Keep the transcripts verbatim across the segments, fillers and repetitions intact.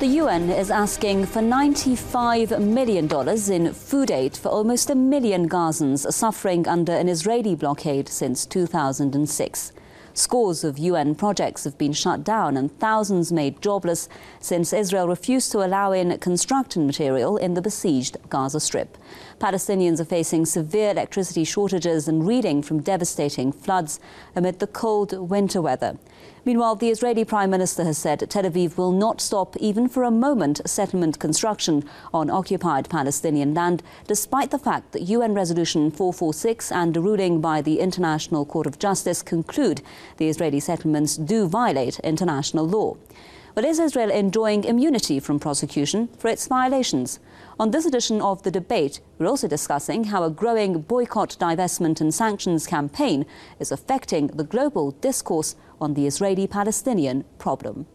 The U N is asking for ninety-five million dollars in food aid for almost a million Gazans suffering under an Israeli blockade since two thousand six. Scores of U N projects have been shut down and thousands made jobless since Israel refused to allow in construction material in the besieged Gaza Strip. Palestinians are facing severe electricity shortages and reeling from devastating floods amid the cold winter weather. Meanwhile, the Israeli Prime Minister has said Tel Aviv will not stop even for a moment settlement construction on occupied Palestinian land, despite the fact that U N Resolution four forty-six and a ruling by the International Court of Justice conclude the Israeli settlements do violate international law. But is Israel enjoying immunity from prosecution for its violations? On this edition of The Debate, we're also discussing how a growing boycott, divestment and sanctions campaign is affecting the global discourse on the Israeli-Palestinian problem.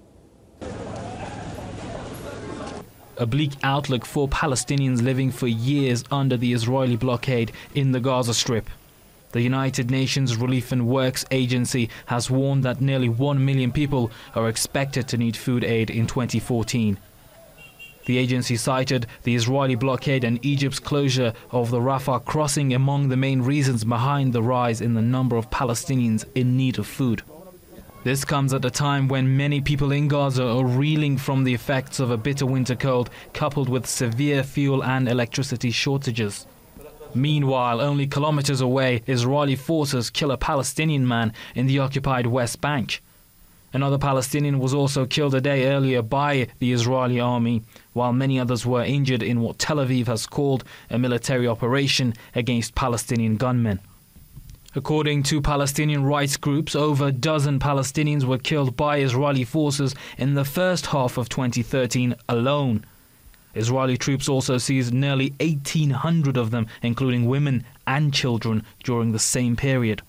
A bleak outlook for Palestinians living for years under the Israeli blockade in the Gaza Strip. The United Nations Relief and Works Agency has warned that nearly one million people are expected to need food aid in twenty fourteen. The agency cited the Israeli blockade and Egypt's closure of the Rafah crossing among the main reasons behind the rise in the number of Palestinians in need of food. This comes at a time when many people in Gaza are reeling from the effects of a bitter winter cold coupled with severe fuel and electricity shortages. Meanwhile, only kilometers away, Israeli forces kill a Palestinian man in the occupied West Bank. Another Palestinian was also killed a day earlier by the Israeli army, while many others were injured in what Tel Aviv has called a military operation against Palestinian gunmen. According to Palestinian rights groups, over a dozen Palestinians were killed by Israeli forces in the first half of twenty thirteen alone. Israeli troops also seized nearly eighteen hundred of them, including women and children, during the same period.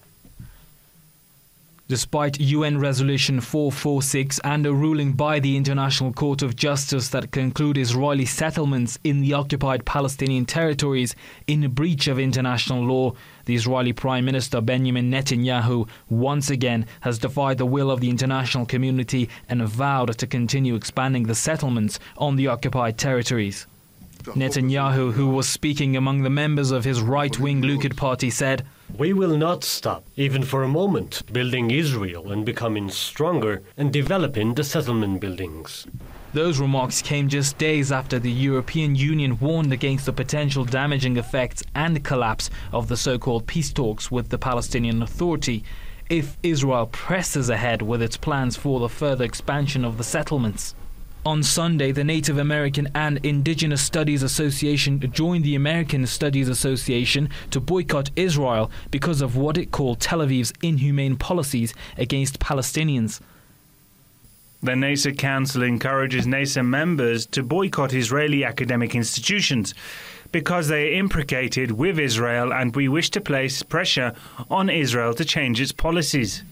Despite U N Resolution four forty-six and a ruling by the International Court of Justice that conclude Israeli settlements in the occupied Palestinian territories in breach of international law, the Israeli Prime Minister Benjamin Netanyahu once again has defied the will of the international community and vowed to continue expanding the settlements on the occupied territories. Netanyahu, who was speaking among the members of his right-wing Likud party, said, "We will not stop, even for a moment, building Israel and becoming stronger and developing the settlement buildings." Those remarks came just days after the European Union warned against the potential damaging effects and collapse of the so-called peace talks with the Palestinian Authority if Israel presses ahead with its plans for the further expansion of the settlements. On Sunday, the Native American and Indigenous Studies Association joined the American Studies Association to boycott Israel because of what it called Tel Aviv's inhumane policies against Palestinians. The NASA Council encourages NASA members to boycott Israeli academic institutions because they are implicated with Israel, and we wish to place pressure on Israel to change its policies.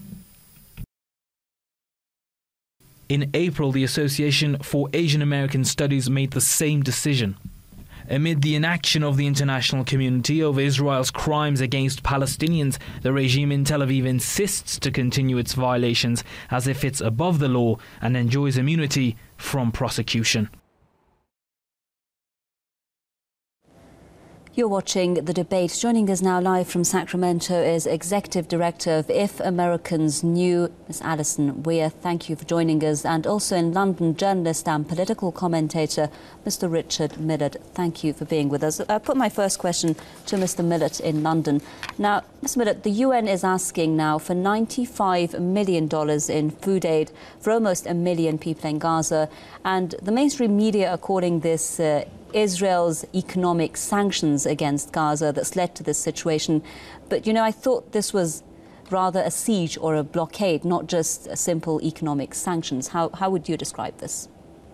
In April, the Association for Asian American Studies made the same decision. Amid the inaction of the international community over Israel's crimes against Palestinians, the regime in Tel Aviv insists to continue its violations as if it's above the law and enjoys immunity from prosecution. You're watching The Debate. Joining us now live from Sacramento is Executive Director of If Americans Knew, Miz Alison Weir. Thank you for joining us. And also in London, journalist and political commentator, Mister Richard Millett. Thank you for being with us. I put my first question to Mister Millett in London. Now, Mister Millett, the U N is asking now for ninety-five million dollars in food aid for almost a million people in Gaza. And the mainstream media are calling this uh, Israel's economic sanctions against Gaza that's led to this situation. But, you know, I thought this was rather a siege or a blockade, not just a simple economic sanctions. How, how would you describe this?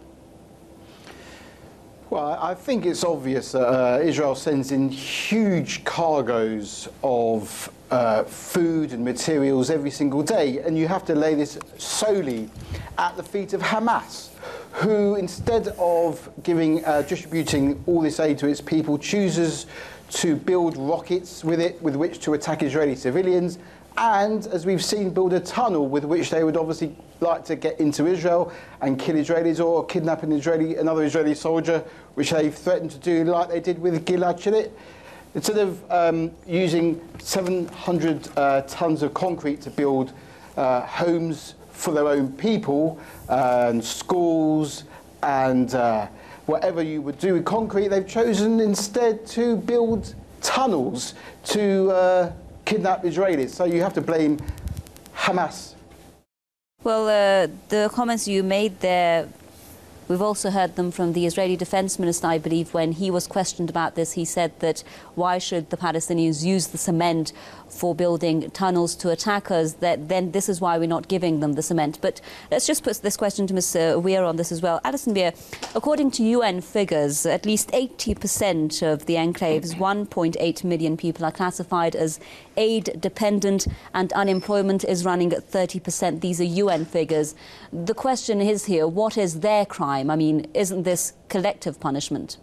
Well, I think it's obvious that uh, Israel sends in huge cargoes of uh, food and materials every single day, and you have to lay this solely at the feet of Hamas, who, instead of giving, uh, distributing all this aid to its people, chooses to build rockets with it with which to attack Israeli civilians and, as we've seen, build a tunnel with which they would obviously like to get into Israel and kill Israelis or kidnap an Israeli, another Israeli soldier, which they've threatened to do like they did with Gilad Shalit. Instead of um, using seven hundred uh, tons of concrete to build uh, homes for their own people, uh, and schools and uh, whatever you would do with concrete, they've chosen instead to build tunnels to uh, kidnap Israelis. So you have to blame Hamas. Well, uh, the comments you made there, we've also heard them from the Israeli Defense Minister, I believe, when he was questioned about this. He said that why should the Palestinians use the cement for building tunnels to attack us, that then this is why we're not giving them the cement. But let's just put this question to Mister Weir on this as well. Alison Weir, according to U N figures, at least eighty percent of the enclave's one point eight million people are classified as aid dependent, and unemployment is running at thirty percent. These are U N figures. The question is here, what is their crime? I mean, isn't this collective punishment?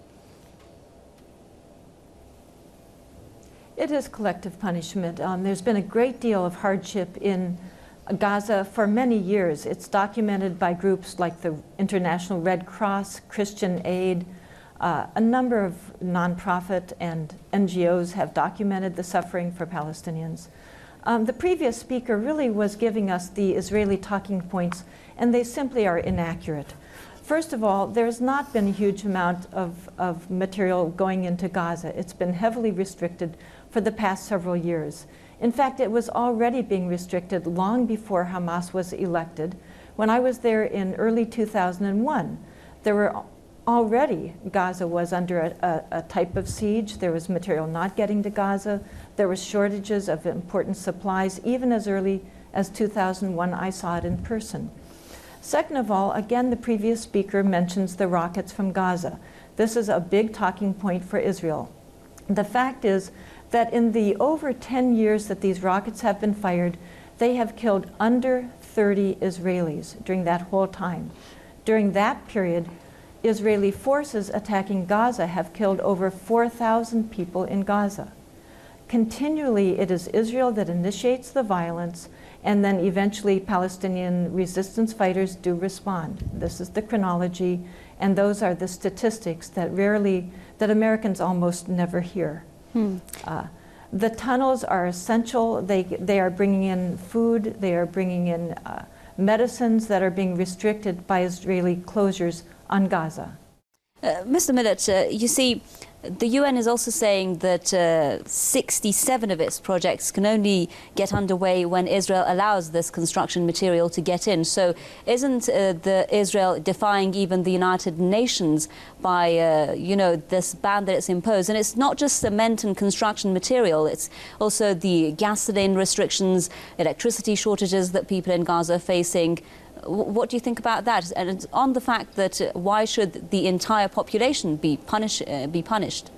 It is collective punishment. Um, there's been a great deal of hardship in Gaza for many years. It's documented by groups like the International Red Cross, Christian Aid. Uh, a number of nonprofit and N G Os have documented the suffering for Palestinians. Um, the previous speaker really was giving us the Israeli talking points, and they simply are inaccurate. First of all, there's not been a huge amount of, of material going into Gaza. It's been heavily restricted for the past several years. In fact, it was already being restricted long before Hamas was elected. When I was there in early two thousand one, there were already, Gaza was under a, a, a type of siege. There was material not getting to Gaza. There were shortages of important supplies. Even as early as two thousand one, I saw it in person. Second of all, again, the previous speaker mentions the rockets from Gaza. This is a big talking point for Israel. The fact is that in the over ten years that these rockets have been fired, they have killed under thirty Israelis during that whole time. During that period, Israeli forces attacking Gaza have killed over four thousand people in Gaza. Continually, it is Israel that initiates the violence, and then eventually Palestinian resistance fighters do respond. This is the chronology, and those are the statistics that rarely, that Americans almost never hear. Hmm. Uh, the tunnels are essential. They, they are bringing in food. They are bringing in uh, medicines that are being restricted by Israeli closures on Gaza. Uh, Mister Millett, uh, you see, the U N is also saying that uh, sixty-seven of its projects can only get underway when Israel allows this construction material to get in. So isn't uh, the Israel defying even the United Nations by, uh, you know, this ban that it's imposed? And it's not just cement and construction material. It's also the gasoline restrictions, electricity shortages that people in Gaza are facing. What do you think about that? And on the fact that uh, why should the entire population be, punish, uh, be punished?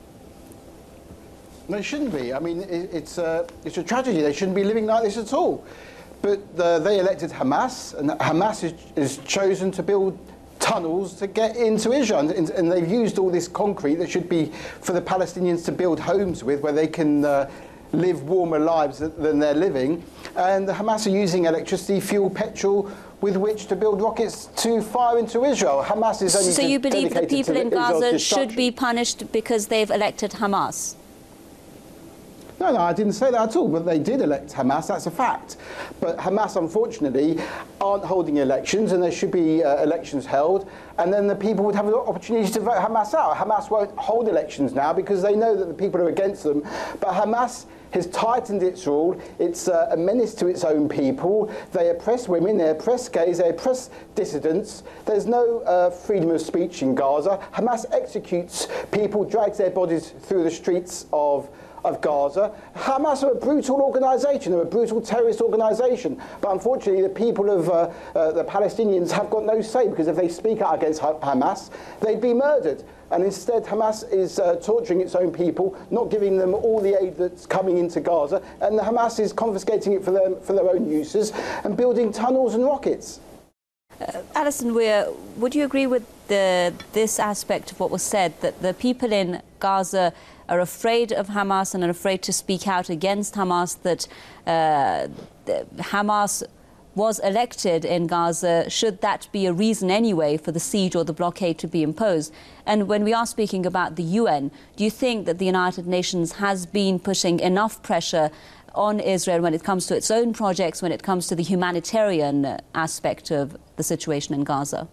No, it shouldn't be. I mean, it, it's, a, it's a tragedy. They shouldn't be living like this at all. But uh, they elected Hamas, and Hamas is, is chosen to build tunnels to get into Israel. And, and they've used all this concrete that should be for the Palestinians to build homes with, where they can uh, live warmer lives than they're living. And the Hamas are using electricity, fuel, petrol, with which to build rockets to fire into Israel. Hamas is only So you believe the people in Gaza should be punished because they've elected Hamas? No, no, I didn't say that at all, but they did elect Hamas, that's a fact. But Hamas, unfortunately, aren't holding elections, and there should be uh, elections held, and then the people would have an opportunity to vote Hamas out. Hamas won't hold elections now because they know that the people are against them, but Hamas has tightened its rule. It's uh, a menace to its own people. They oppress women, they oppress gays, they oppress dissidents. There's no uh, freedom of speech in Gaza. Hamas executes people, drags their bodies through the streets of of Gaza. Hamas are a brutal organisation, they're a brutal terrorist organisation. But unfortunately, the people of uh, uh, the Palestinians have got no say, because if they speak out against Hamas, they'd be murdered. And instead, Hamas is uh, torturing its own people, not giving them all the aid that's coming into Gaza, and the Hamas is confiscating it for, them, for their own uses and building tunnels and rockets. Uh, Alison Weir, would you agree with the, this aspect of what was said, that the people in Gaza are afraid of Hamas and are afraid to speak out against Hamas, that uh, Hamas was elected in Gaza, should that be a reason anyway for the siege or the blockade to be imposed? And when we are speaking about the U N, do you think that the United Nations has been putting enough pressure on Israel when it comes to its own projects, when it comes to the humanitarian aspect of the situation in Gaza?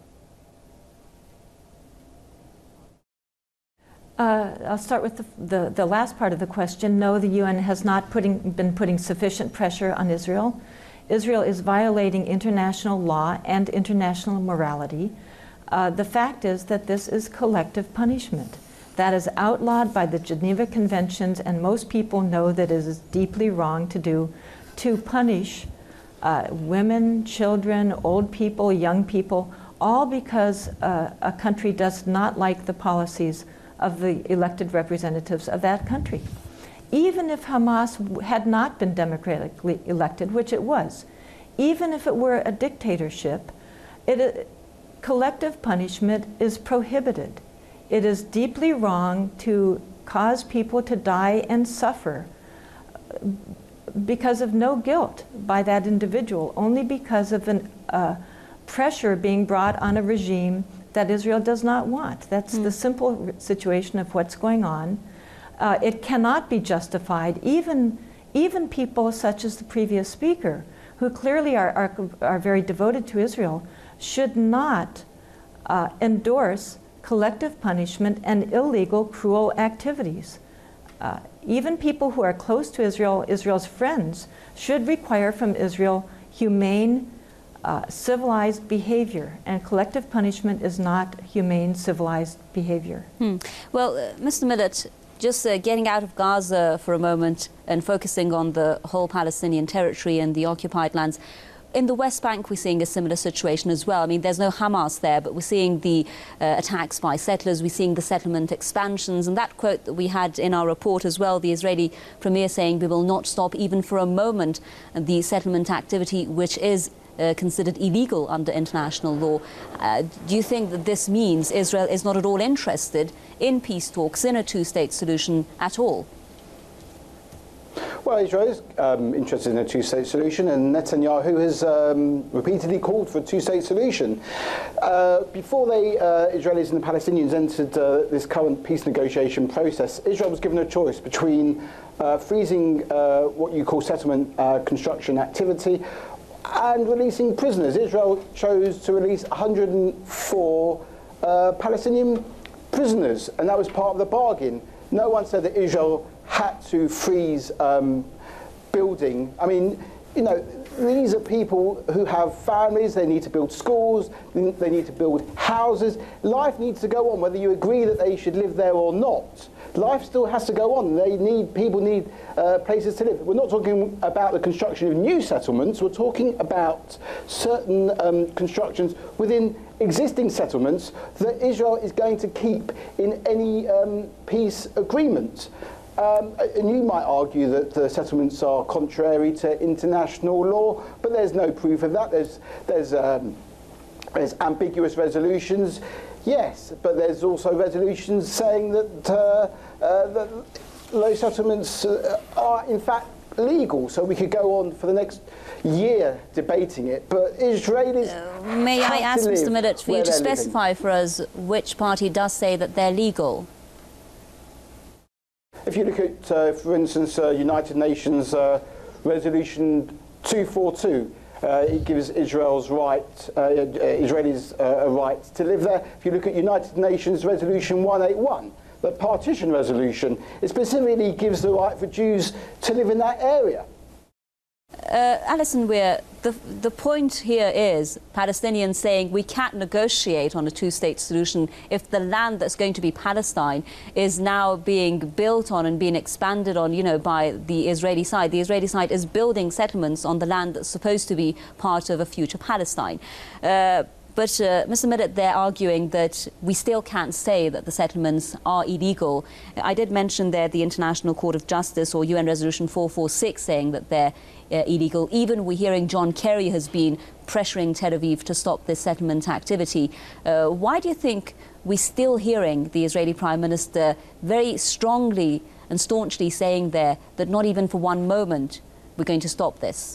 Uh, I'll start with the, the, the last part of the question. No, the U N has not putting, been putting sufficient pressure on Israel. Israel is violating international law and international morality. Uh, the fact is that this is collective punishment. That is outlawed by the Geneva Conventions, and most people know that it is deeply wrong to do, to punish uh, women, children, old people, young people, all because uh, a country does not like the policies of the elected representatives of that country. Even if Hamas had not been democratically elected, which it was, even if it were a dictatorship, it, uh, collective punishment is prohibited. It is deeply wrong to cause people to die and suffer because of no guilt by that individual, only because of an, uh, pressure being brought on a regime that Israel does not want. That's mm. the simple situation of what's going on. Uh, it cannot be justified. Even, even people such as the previous speaker, who clearly are, are, are very devoted to Israel, should not uh, endorse collective punishment and illegal, cruel activities. Uh, even people who are close to Israel, Israel's friends, should require from Israel humane, uh, civilized behavior. And collective punishment is not humane, civilized behavior. Hmm. Well, uh, Mister Millett, just uh, getting out of Gaza for a moment and focusing on the whole Palestinian territory and the occupied lands, in the West Bank we're seeing a similar situation as well. I mean, there's no Hamas there, but we're seeing the uh, attacks by settlers, we're seeing the settlement expansions, and that quote that we had in our report as well, the Israeli premier saying we will not stop even for a moment the settlement activity, which is Uh, considered illegal under international law. Uh, do you think that this means Israel is not at all interested in peace talks, in a two-state solution at all? Well, Israel is um, interested in a two-state solution, and Netanyahu has um, repeatedly called for a two-state solution. Uh, before they, uh, Israelis and the Palestinians entered uh, this current peace negotiation process, Israel was given a choice between uh, freezing uh, what you call settlement uh, construction activity and releasing prisoners. Israel chose to release one hundred four uh, Palestinian prisoners, and that was part of the bargain. No one said that Israel had to freeze um, building. I mean, you know, these are people who have families, they need to build schools, they need to build houses. Life needs to go on, whether you agree that they should live there or not. Life still has to go on. They need, people need uh, places to live. We're not talking about the construction of new settlements, we're talking about certain um, constructions within existing settlements that Israel is going to keep in any um, peace agreement. Um, and you might argue that the settlements are contrary to international law, but there's no proof of that. There's, there's, um, there's ambiguous resolutions. Yes, but there's also resolutions saying that, uh, uh, that those settlements uh, are in fact legal, so we could go on for the next year debating it. But Israelis uh, may I ask Mister Millett for you to specify living. for us which party does say that they're legal? If you look at, uh, for instance, uh, United Nations uh, Resolution two forty-two, Uh, it gives Israel's right, uh, Israelis uh, a right to live there. If you look at United Nations Resolution one eighty-one, the partition resolution, it specifically gives the right for Jews to live in that area. Uh, Alison Weir, the, the point here is Palestinians saying we can't negotiate on a two-state solution if the land that's going to be Palestine is now being built on and being expanded on, you know, by the Israeli side. The Israeli side is building settlements on the land that's supposed to be part of a future Palestine. Uh, But, uh, Mister Millett, they're arguing that we still can't say that the settlements are illegal. I did mention there the International Court of Justice, or U N Resolution four forty-six, saying that they're uh, illegal. Even we're hearing John Kerry has been pressuring Tel Aviv to stop this settlement activity. Uh, why do you think we're still hearing the Israeli Prime Minister very strongly and staunchly saying there that not even for one moment we're going to stop this?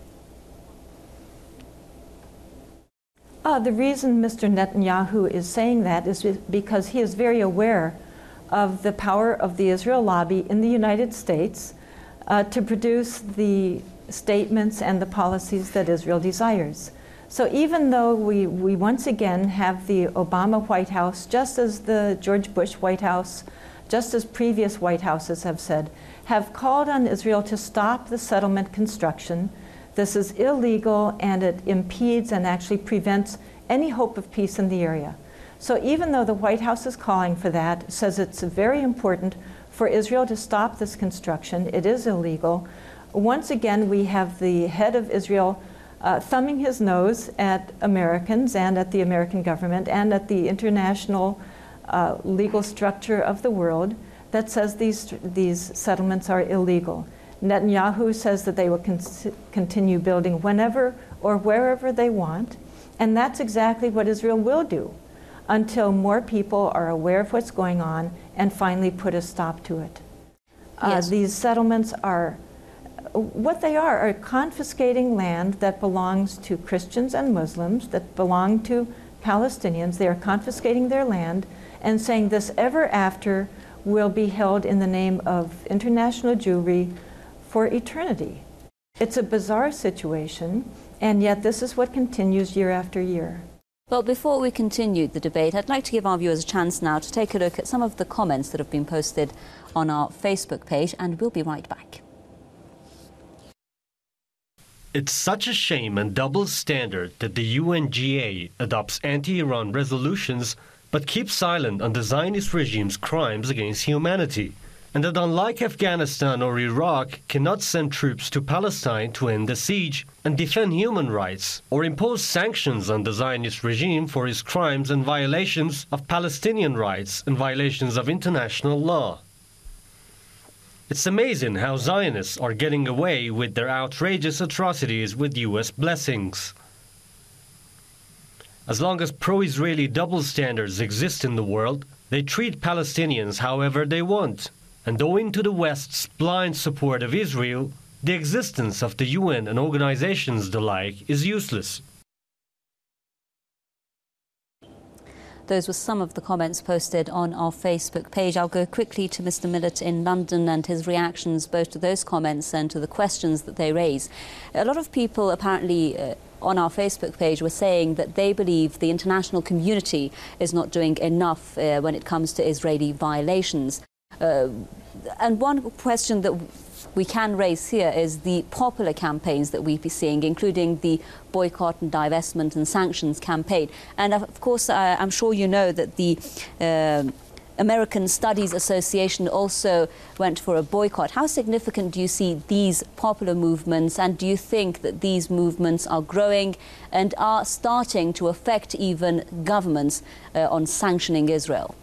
Uh, the reason Mister Netanyahu is saying that is because he is very aware of the power of the Israel lobby in the United States uh, to produce the statements and the policies that Israel desires. So even though we, we once again have the Obama White House, just as the George Bush White House, just as previous White Houses have said, have called on Israel to stop the settlement construction. This is illegal, and it impedes and actually prevents any hope of peace in the area. So even though the White House is calling for that, says it's very important for Israel to stop this construction, it is illegal, once again we have the head of Israel uh, thumbing his nose at Americans and at the American government and at the international uh, legal structure of the world that says these, these settlements are illegal. Netanyahu says that they will con continue building whenever or wherever they want, and that's exactly what Israel will do until more people are aware of what's going on and finally put a stop to it. Yes. Uh, these settlements are, what they are, are confiscating land that belongs to Christians and Muslims, that belong to Palestinians. They are confiscating their land and saying this ever after will be held in the name of international Jewry for eternity. It's a bizarre situation, and yet this is what continues year after year. Well, before we continue the debate, I'd like to give our viewers a chance now to take a look at some of the comments that have been posted on our Facebook page, and we'll be right back. It's such a shame and double standard that the U N G A adopts anti-Iran resolutions but keeps silent on the Zionist regime's crimes against humanity, and that unlike Afghanistan or Iraq, cannot send troops to Palestine to end the siege and defend human rights, or impose sanctions on the Zionist regime for its crimes and violations of Palestinian rights and violations of international law. It's amazing how Zionists are getting away with their outrageous atrocities with U S blessings. As long as pro-Israeli double standards exist in the world, they treat Palestinians however they want. And owing to the West's blind support of Israel, the existence of the U N and organizations the like is useless. Those were some of the comments posted on our Facebook page. I'll go quickly to Mister Millett in London and his reactions both to those comments and to the questions that they raise. A lot of people apparently uh, on our Facebook page were saying that they believe the international community is not doing enough uh, when it comes to Israeli violations. Uh, and one question that we can raise here is the popular campaigns that we've been seeing, including the boycott and divestment and sanctions campaign. And of course, uh, I'm sure you know that the uh, American Studies Association also went for a boycott. How significant do you see these popular movements, and do you think that these movements are growing and are starting to affect even governments uh, on sanctioning Israel?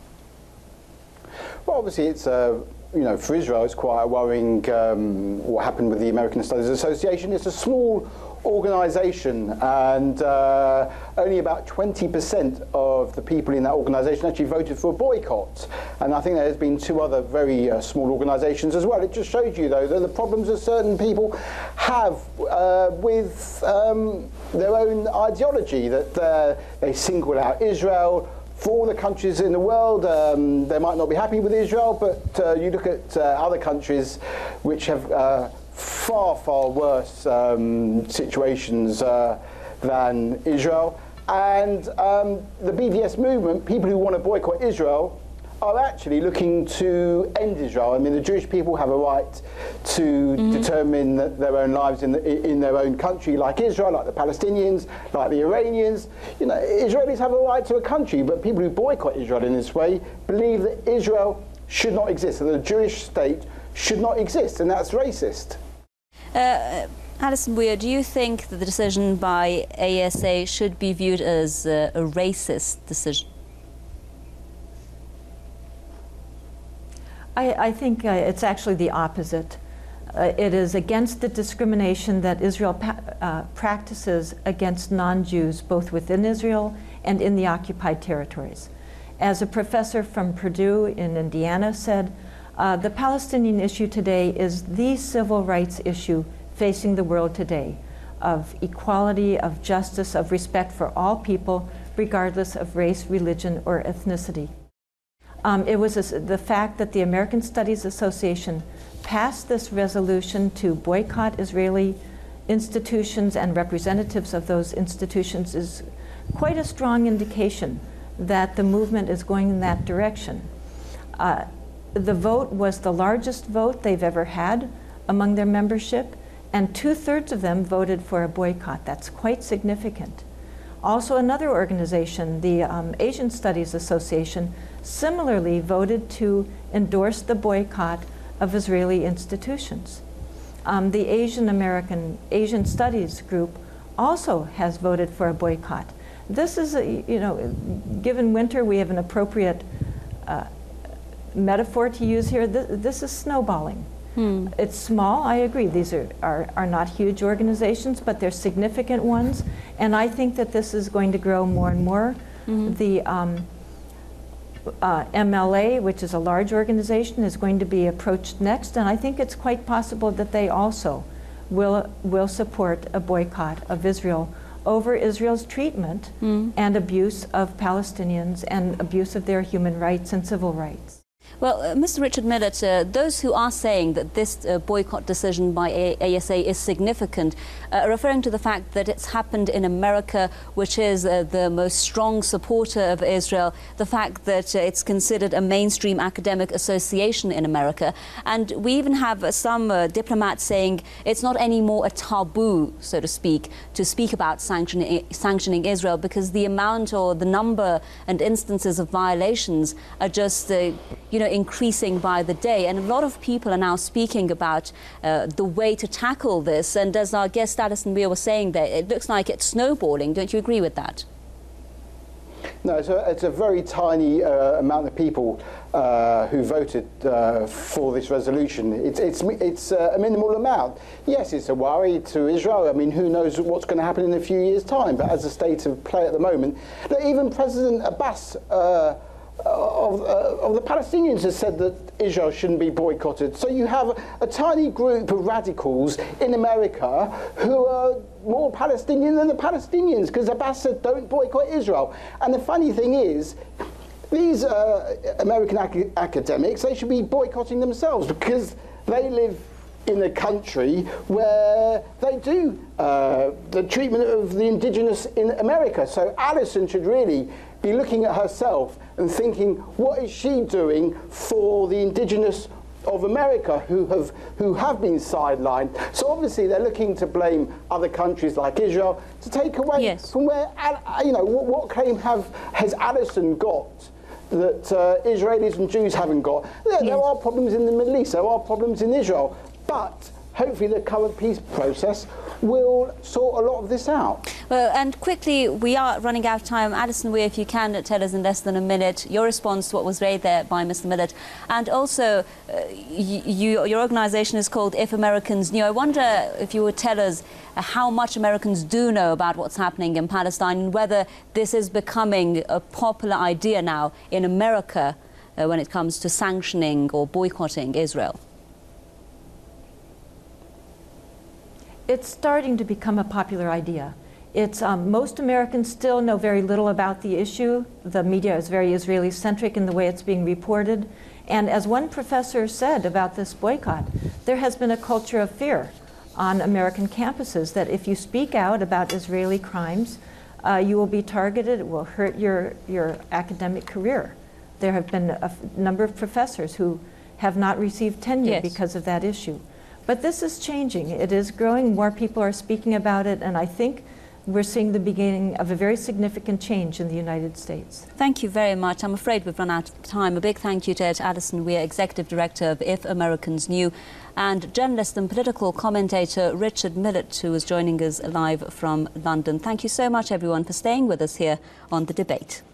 Well, obviously, it's uh, you know, for Israel, it's quite worrying um, what happened with the American Studies Association. It's a small organisation, and uh, only about twenty percent of the people in that organisation actually voted for a boycott. And I think there's been two other very uh, small organisations as well. It just shows you, though, that the problems that certain people have uh, with um, their own ideology, that uh, they single out Israel. For all the countries in the world, um, they might not be happy with Israel, but uh, you look at uh, other countries which have uh, far, far worse um, situations uh, than Israel. And um, the B D S movement, people who want to boycott Israel, are actually looking to end Israel. I mean, the Jewish people have a right to mm-hmm. determine their own lives in, the, in their own country, like Israel, like the Palestinians, like the Iranians. You know, Israelis have a right to a country, but people who boycott Israel in this way believe that Israel should not exist, that the Jewish state should not exist, and that's racist. Uh, Alison Weir, do you think that the decision by A S A should be viewed as uh, a racist decision? I, I think uh, it's actually the opposite. Uh, it is against the discrimination that Israel pa uh, practices against non-Jews, both within Israel and in the occupied territories. As a professor from Purdue in Indiana said, uh, the Palestinian issue today is the civil rights issue facing the world today, of equality, of justice, of respect for all people, regardless of race, religion, or ethnicity. Um, it was a, the fact that the American Studies Association passed this resolution to boycott Israeli institutions and representatives of those institutions is quite a strong indication that the movement is going in that direction. Uh, the vote was the largest vote they've ever had among their membership, and two-thirds of them voted for a boycott. That's quite significant. Also, another organization, the um, Asian Studies Association, similarly voted to endorse the boycott of Israeli institutions. Um, the Asian American Asian Studies group also has voted for a boycott. This is, a, you know, given winter, we have an appropriate uh, metaphor to use here. This, this is snowballing. Hmm. It's small, I agree. These are, are, are not huge organizations, but they're significant ones. And I think that this is going to grow more and more. Mm-hmm. The um, uh, M L A, which is a large organization, is going to be approached next. And I think it's quite possible that they also will, will support a boycott of Israel over Israel's treatment mm. and abuse of Palestinians and abuse of their human rights and civil rights. Well, uh, Mister Richard Millett, uh, those who are saying that this uh, boycott decision by A S A is significant uh, are referring to the fact that it's happened in America, which is uh, the most strong supporter of Israel, the fact that uh, it's considered a mainstream academic association in America. And we even have uh, some uh, diplomats saying it's not anymore a taboo, so to speak, to speak about sanctioning, sanctioning Israel, because the amount or the number and instances of violations are just, uh, you know, increasing by the day. And a lot of people are now speaking about uh, the way to tackle this. And as our guest Alison Weir was saying there, it looks like it's snowballing. Don't you agree with that? No, it's a, it's a very tiny uh, amount of people uh, who voted uh, for this resolution. It's, it's, it's uh, a minimal amount. Yes, it's a worry to Israel. I mean, who knows what's going to happen in a few years' time. But as a state of play at the moment, look, even President Abbas uh, Of, uh, of the Palestinians has said that Israel shouldn't be boycotted. So you have a, a tiny group of radicals in America who are more Palestinian than the Palestinians, because Abbas said don't boycott Israel. And the funny thing is, these uh, American ac academics, they should be boycotting themselves, because they live in a country where they do uh, the treatment of the indigenous in America. So Alison should really be looking at herself and thinking, what is she doing for the indigenous of America who have who have been sidelined? So obviously they're looking to blame other countries like Israel to take away yes. from where, you know, what, what claim have has Alison got that uh, Israelis and Jews haven't got? There, yes. there are problems in the Middle East, there are problems in Israel, but hopefully the current peace process will sort a lot of this out. Well, and quickly, we are running out of time. Alison Weir, if you can tell us in less than a minute your response to what was raised there by Mister Millett. And also, uh, you, your organisation is called If Americans Knew. I wonder if you would tell us uh, how much Americans do know about what's happening in Palestine, and whether this is becoming a popular idea now in America uh, when it comes to sanctioning or boycotting Israel. It's starting to become a popular idea. It's, um, most Americans still know very little about the issue. The media is very Israeli-centric in the way it's being reported. And as one professor said about this boycott, there has been a culture of fear on American campuses that if you speak out about Israeli crimes, uh, you will be targeted, it will hurt your, your academic career. There have been a f number of professors who have not received tenure yes. because of that issue. But this is changing. It is growing. More people are speaking about it, and I think we're seeing the beginning of a very significant change in the United States. Thank you very much. I'm afraid we've run out of time. A big thank you to Ed Addison Weir, Executive Director of If Americans Knew, and journalist and political commentator Richard Millett, who is joining us live from London. Thank you so much, everyone, for staying with us here on The Debate.